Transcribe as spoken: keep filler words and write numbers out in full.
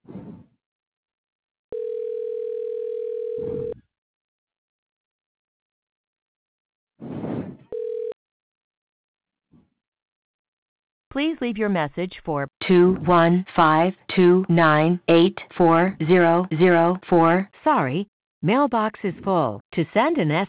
Please leave your message for two one five two nine eight four zero zero four. Sorry, mailbox is full. To send an S